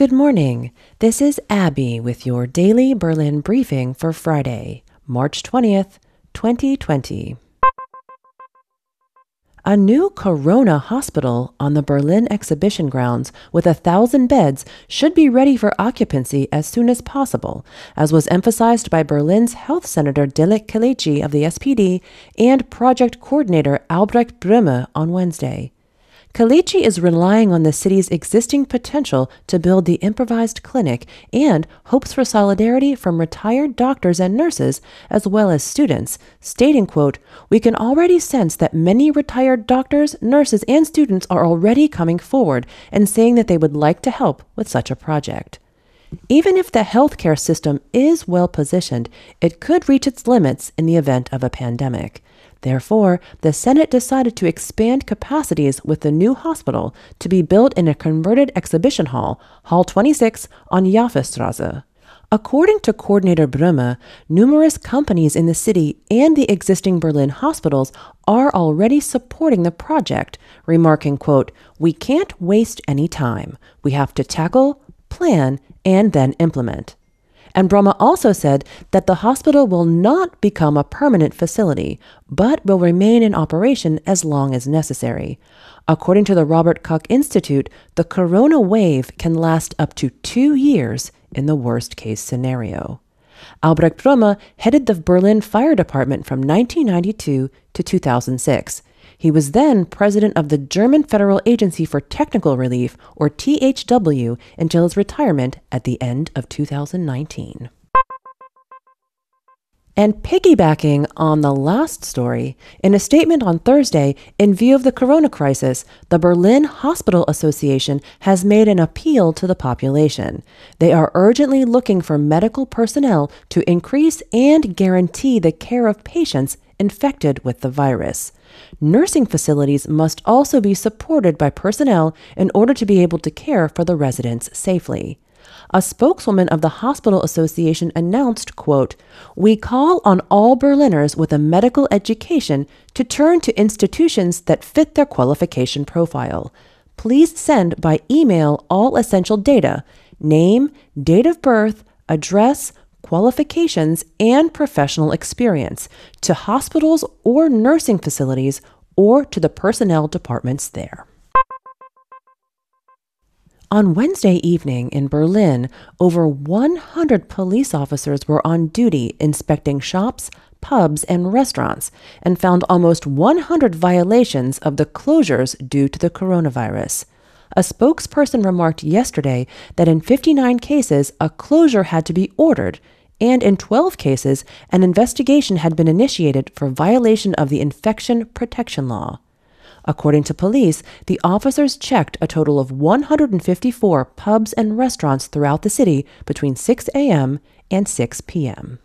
Good morning. This is Abby with your daily Berlin briefing for Friday, March 20th, 2020. A new Corona hospital on the Berlin exhibition grounds with 1,000 beds should be ready for occupancy as soon as possible, as was emphasized by Berlin's Health Senator Dilek Kelechi of the SPD and project coordinator Albrecht Brömme on Wednesday. Kelechi is relying on the city's existing potential to build the improvised clinic and hopes for solidarity from retired doctors and nurses as well as students, stating, quote, "We can already sense that many retired doctors, nurses, and students are already coming forward and saying that they would like to help with such a project." Even if the healthcare system is well positioned, it could reach its limits in the event of a pandemic. Therefore, the Senate decided to expand capacities with the new hospital to be built in a converted exhibition hall, Hall 26 on Jaffestrasse. According to Coordinator Brömme, numerous companies in the city and the existing Berlin hospitals are already supporting the project, remarking, quote, "We can't waste any time. We have to tackle, plan, and then implement." And Brömme also said that the hospital will not become a permanent facility, but will remain in operation as long as necessary. According to the Robert Koch Institute, the corona wave can last up to 2 years in the worst-case scenario. Albrecht Brömme headed the Berlin Fire Department from 1992 to 2006. He was then president of the German Federal Agency for Technical Relief, or THW, until his retirement at the end of 2019. And piggybacking on the last story, in a statement on Thursday, in view of the corona crisis, the Berlin Hospital Association has made an appeal to the population. They are urgently looking for medical personnel to increase and guarantee the care of patients infected with the virus. Nursing facilities must also be supported by personnel in order to be able to care for the residents safely. A spokeswoman of the Hospital Association announced, quote, "We call on all Berliners with a medical education to turn to institutions that fit their qualification profile. Please send by email all essential data, name, date of birth, address, qualifications, and professional experience to hospitals or nursing facilities or to the personnel departments there." On Wednesday evening in Berlin, over 100 police officers were on duty inspecting shops, pubs, and restaurants and found almost 100 violations of the closures due to the coronavirus. A spokesperson remarked yesterday that in 59 cases, a closure had to be ordered, and in 12 cases, an investigation had been initiated for violation of the infection protection law. According to police, the officers checked a total of 154 pubs and restaurants throughout the city between 6 a.m. and 6 p.m.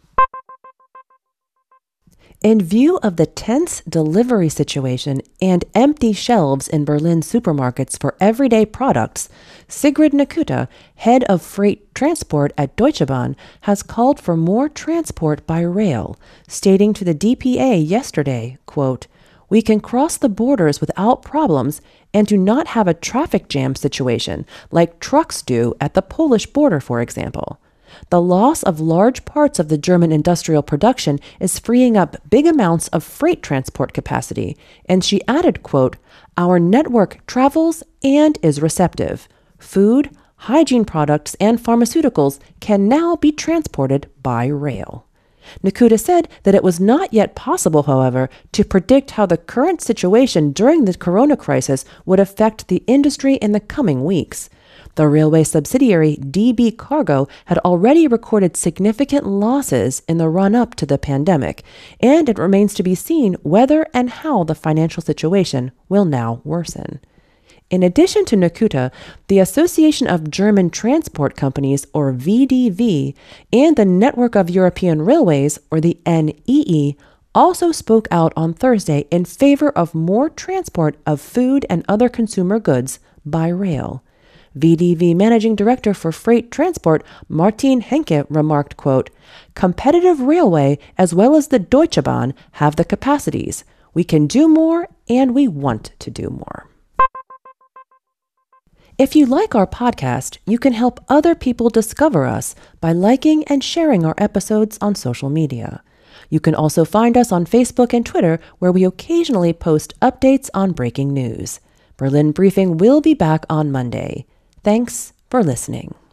In view of the tense delivery situation and empty shelves in Berlin supermarkets for everyday products, Sigrid Nakuta, head of freight transport at Deutsche Bahn, has called for more transport by rail, stating to the DPA yesterday, quote, "We can cross the borders without problems and do not have a traffic jam situation like trucks do at the Polish border, for example. The loss of large parts of the German industrial production is freeing up big amounts of freight transport capacity." And she added, quote, "Our network travels and is receptive. Food, hygiene products, and pharmaceuticals can now be transported by rail." Nakuta said that it was not yet possible, however, to predict how the current situation during the corona crisis would affect the industry in the coming weeks. The railway subsidiary DB Cargo had already recorded significant losses in the run-up to the pandemic, and it remains to be seen whether and how the financial situation will now worsen. In addition to Nakuta, the Association of German Transport Companies, or VDV, and the Network of European Railways, or the NEE, also spoke out on Thursday in favor of more transport of food and other consumer goods by rail. VDV Managing Director for Freight Transport, Martin Henke, remarked, quote, "Competitive railway as well as the Deutsche Bahn have the capacities. We can do more and we want to do more." If you like our podcast, you can help other people discover us by liking and sharing our episodes on social media. You can also find us on Facebook and Twitter, where we occasionally post updates on breaking news. Berlin Briefing will be back on Monday. Thanks for listening.